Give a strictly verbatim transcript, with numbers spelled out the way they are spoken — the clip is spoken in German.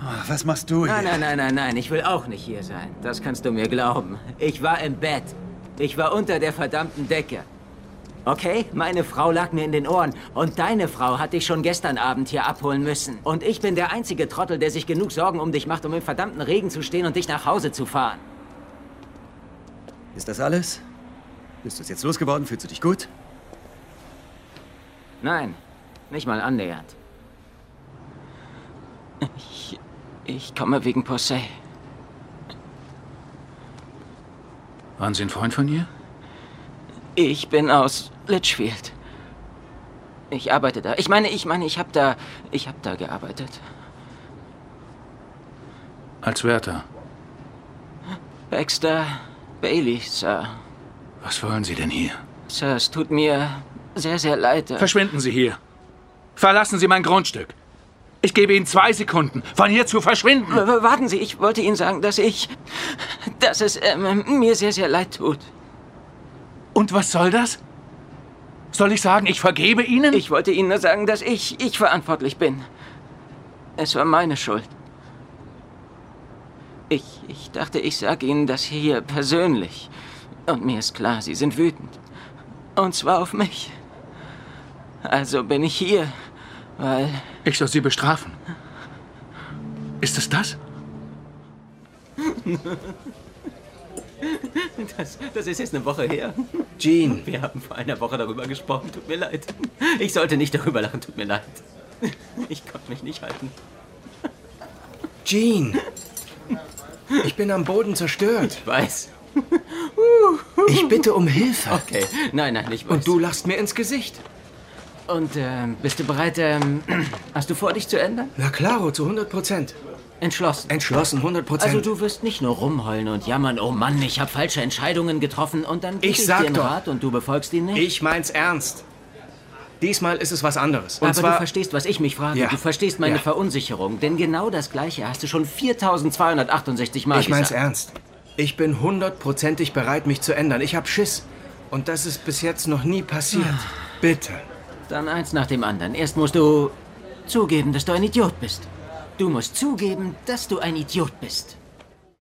Was machst du hier? Nein, nein, nein, nein, nein. Ich will auch nicht hier sein. Das kannst du mir glauben. Ich war im Bett. Ich war unter der verdammten Decke. Okay? Meine Frau lag mir in den Ohren. Und deine Frau hat dich schon gestern Abend hier abholen müssen. Und ich bin der einzige Trottel, der sich genug Sorgen um dich macht, um im verdammten Regen zu stehen und dich nach Hause zu fahren. Ist das alles? Bist du es jetzt losgeworden? Fühlst du dich gut? Nein, nicht mal annähernd. Ich, ich komme wegen Posey. Waren Sie ein Freund von ihr? Ich bin aus Litchfield. Ich arbeite da. Ich meine, ich meine, ich habe da, ich habe da gearbeitet. Als Wärter? Baxter Bailey, Sir. Was wollen Sie denn hier? Sir, es tut mir sehr, sehr leid. Verschwinden Sie hier. Verlassen Sie mein Grundstück. Ich gebe Ihnen zwei Sekunden, von hier zu verschwinden. W warten Sie, ich wollte Ihnen sagen, dass ich... dass es ähm, mir sehr, sehr leid tut. Und was soll das? Soll ich sagen, ich vergebe Ihnen? Ich wollte Ihnen nur sagen, dass ich... ich verantwortlich bin. Es war meine Schuld. Ich... ich dachte, ich sage Ihnen das hier persönlich. Und mir ist klar, Sie sind wütend. Und zwar auf mich. Also bin ich hier, weil... Ich soll Sie bestrafen. Ist es das? Das, das ist jetzt eine Woche her. Gene. Wir haben vor einer Woche darüber gesprochen. Tut mir leid. Ich sollte nicht darüber lachen. Tut mir leid. Ich konnte mich nicht halten. Gene. Ich bin am Boden zerstört. Ich weiß. Ich bitte um Hilfe. Okay. Nein, nein, ich weiß. Und du lachst mir ins Gesicht. Und ähm, bist du bereit, ähm, hast du vor, dich zu ändern? Na klaro, zu hundert Prozent. Entschlossen. Entschlossen, hundert Prozent. Also du wirst nicht nur rumheulen und jammern, oh Mann, ich habe falsche Entscheidungen getroffen und dann gebe Ich ich sag dir einen doch. Rat und du befolgst ihn nicht? Ich mein's ernst. Diesmal ist es was anderes. Und Aber zwar, du verstehst, was ich mich frage. Ja. Du verstehst meine Ja. Verunsicherung. Denn genau das Gleiche hast du schon viertausendzweihundertachtundsechzig Mal ich mein's gesagt. ernst. Ich bin hundertprozentig bereit, mich zu ändern. Ich hab Schiss. Und das ist bis jetzt noch nie passiert. Bitte. Dann eins nach dem anderen. Erst musst du zugeben, dass du ein Idiot bist. Du musst zugeben, dass du ein Idiot bist.